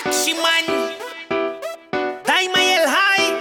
Shiman, Daima y el High.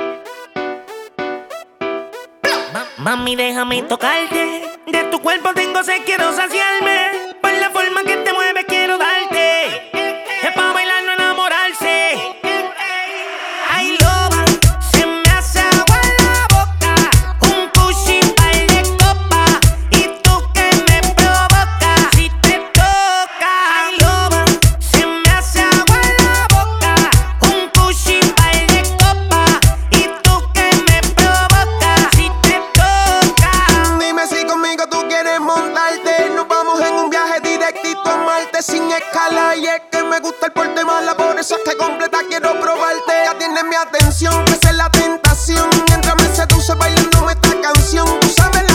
Mami, déjame tocarte. De tu cuerpo tengo sed, quiero saciarme. Por la forma que te mueves, quiero darte. Es pa' bailar, no enamorarse. Ay, loba, se me hace agua en la boca. Un pussy, par de copa. Y tú que me provocas si te toca. Ay, loba, se me hace agua en la boca. Un pussy, par de copa. Y tú que me provocas si te toca. Dime si conmigo tú quieres montarte. Nos vamos en un viaje directito a Marte sin escala. Y es que me gusta el porte mala, por eso es que completa quiero probarte. Ya tienes mi atención, esa es la tentación. Mientras me seduce bailándome esta canción. Tú sabes